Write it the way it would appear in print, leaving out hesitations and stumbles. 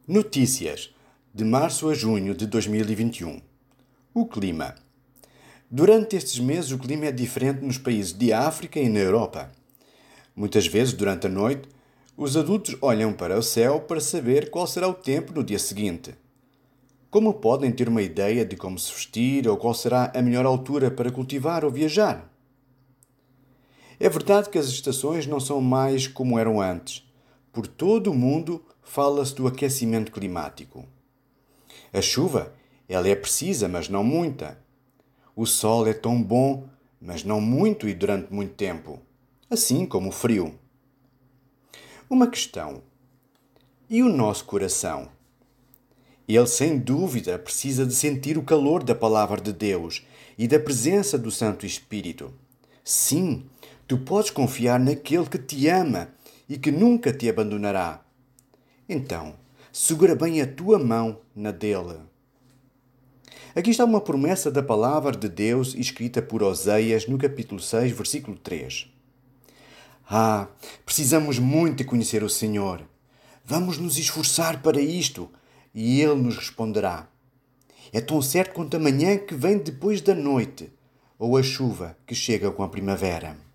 Notícias de março a junho de 2021. O clima. Durante estes meses o clima é diferente nos países de África e na Europa. Muitas vezes, durante a noite, os adultos olham para o céu para saber qual será o tempo no dia seguinte. Como podem ter uma ideia de como se vestir ou qual será a melhor altura para cultivar ou viajar? É verdade que as estações não são mais como eram antes. Por todo o mundo fala-se do aquecimento climático. A chuva, ela é precisa, mas não muita. O sol é tão bom, mas não muito e durante muito tempo. Assim como o frio. Uma questão. E o nosso coração? Ele, sem dúvida, precisa de sentir o calor da Palavra de Deus e da presença do Santo Espírito. Sim, tu podes confiar naquele que te ama e que nunca te abandonará. Então, segura bem a tua mão na dele. Aqui está uma promessa da Palavra de Deus escrita por Oseias no capítulo 6, versículo 3. Precisamos muito de conhecer o Senhor. Vamos nos esforçar para isto e Ele nos responderá. É tão certo quanto a manhã que vem depois da noite ou a chuva que chega com a primavera.